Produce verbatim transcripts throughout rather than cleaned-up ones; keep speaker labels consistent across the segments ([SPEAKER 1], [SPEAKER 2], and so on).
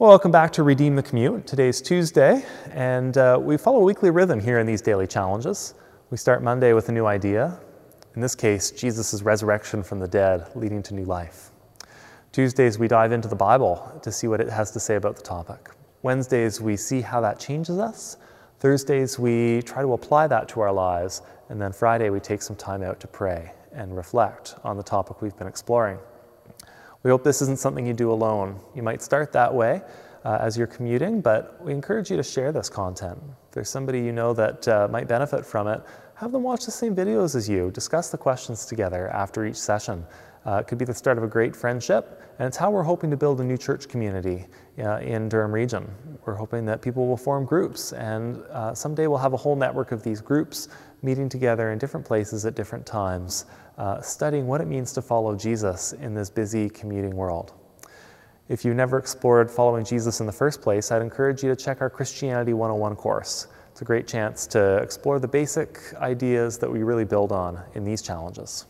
[SPEAKER 1] Well, welcome back to Redeem the Commute. Today's Tuesday, and uh, we follow a weekly rhythm here in these daily challenges. We start Monday with a new idea. In this case, Jesus' resurrection from the dead, leading to new life. Tuesdays, we dive into the Bible to see what it has to say about the topic. Wednesdays, we see how that changes us. Thursdays, we try to apply that to our lives. And then Friday, we take some time out to pray and reflect on the topic we've been exploring. We hope this isn't something you do alone. You might start that way uh, as you're commuting, but we encourage you to share this content. If there's somebody you know that uh, might benefit from it, have them watch the same videos as you. Discuss the questions together after each session. Uh, it could be the start of a great friendship, and it's how we're hoping to build a new church community uh, in Durham region. We're hoping that people will form groups, and uh, someday we'll have a whole network of these groups meeting together in different places at different times, uh, studying what it means to follow Jesus in this busy commuting world. If you've never explored following Jesus in the first place, I'd encourage you to check our Christianity one oh one course. It's a great chance to explore the basic ideas that we really build on in these challenges.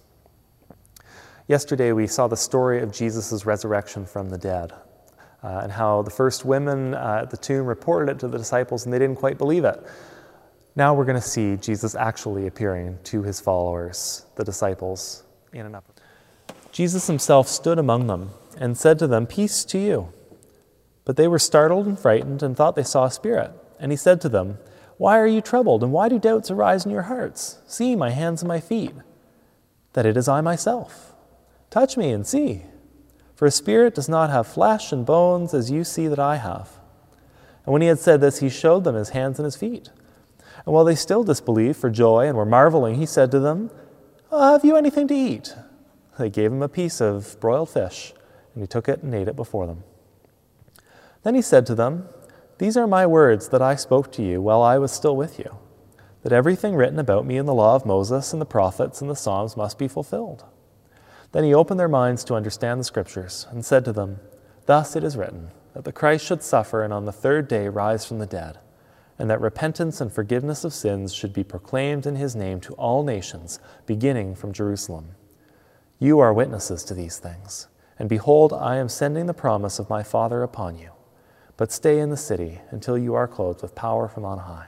[SPEAKER 1] Yesterday, we saw the story of Jesus' resurrection from the dead, uh, and how the first women uh, at the tomb reported it to the disciples and they didn't quite believe it. Now we're going to see Jesus actually appearing to his followers, the disciples, in an upper. Jesus himself stood among them and said to them, "Peace to you." But they were startled and frightened and thought they saw a spirit. And he said to them, "Why are you troubled, and why do doubts arise in your hearts? See my hands and my feet, that it is I myself. Touch me and see, for a spirit does not have flesh and bones as you see that I have." And when he had said this, he showed them his hands and his feet. And while they still disbelieved for joy and were marveling, he said to them, "Oh, have you anything to eat?" They gave him a piece of broiled fish, and he took it and ate it before them. Then he said to them, "These are my words that I spoke to you while I was still with you, that everything written about me in the law of Moses and the prophets and the Psalms must be fulfilled." Then he opened their minds to understand the Scriptures and said to them, "Thus it is written, that the Christ should suffer and on the third day rise from the dead, and that repentance and forgiveness of sins should be proclaimed in his name to all nations, beginning from Jerusalem. You are witnesses to these things. And behold, I am sending the promise of my Father upon you. But stay in the city until you are clothed with power from on high."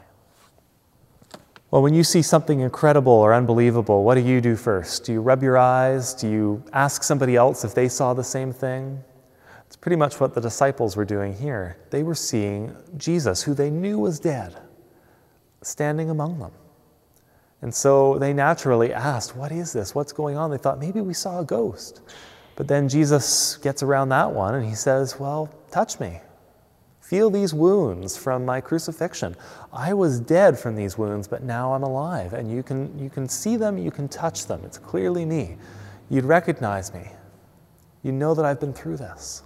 [SPEAKER 1] Well, when you see something incredible or unbelievable, what do you do first? Do you rub your eyes? Do you ask somebody else if they saw the same thing? It's pretty much what the disciples were doing here. They were seeing Jesus, who they knew was dead, standing among them. And so they naturally asked, "What is this? What's going on?" They thought, maybe we saw a ghost. But then Jesus gets around that one and he says, "Well, touch me. Feel these wounds from my crucifixion. I was dead from these wounds, but now I'm alive. And you can, you can see them, you can touch them. It's clearly me. You'd recognize me. You know that I've been through this."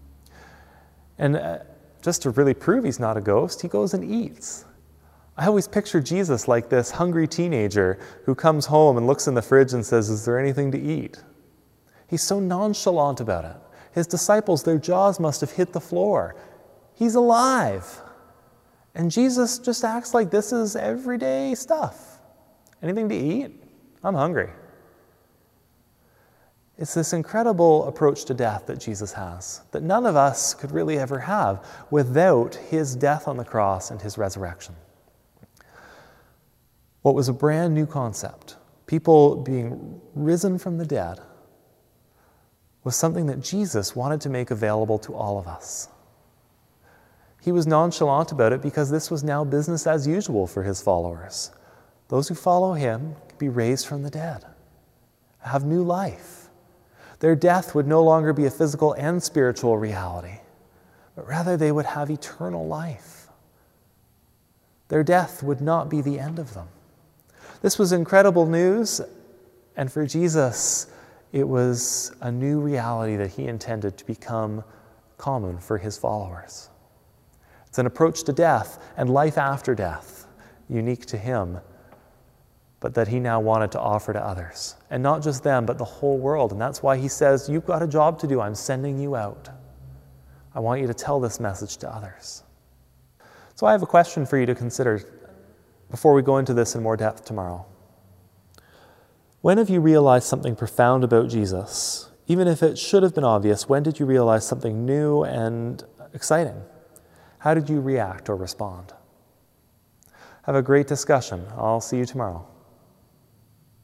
[SPEAKER 1] And uh, just to really prove he's not a ghost, he goes and eats. I always picture Jesus like this hungry teenager who comes home and looks in the fridge and says, "Is there anything to eat?" He's so nonchalant about it. His disciples, their jaws must have hit the floor. He's alive. And Jesus just acts like this is everyday stuff. "Anything to eat? I'm hungry." It's this incredible approach to death that Jesus has, that none of us could really ever have without his death on the cross and his resurrection. What was a brand new concept, people being risen from the dead, was something that Jesus wanted to make available to all of us. He was nonchalant about it because this was now business as usual for his followers. Those who follow him could be raised from the dead, have new life. Their death would no longer be a physical and spiritual reality, but rather they would have eternal life. Their death would not be the end of them. This was incredible news, and for Jesus, it was a new reality that he intended to become common for his followers. It's an approach to death and life after death, unique to him, but that he now wanted to offer to others. And not just them, but the whole world. And that's why he says, "You've got a job to do. I'm sending you out. I want you to tell this message to others." So I have a question for you to consider before we go into this in more depth tomorrow. When have you realized something profound about Jesus? Even if it should have been obvious, when did you realize something new and exciting How did you react or respond? Have a great discussion. I'll see you tomorrow.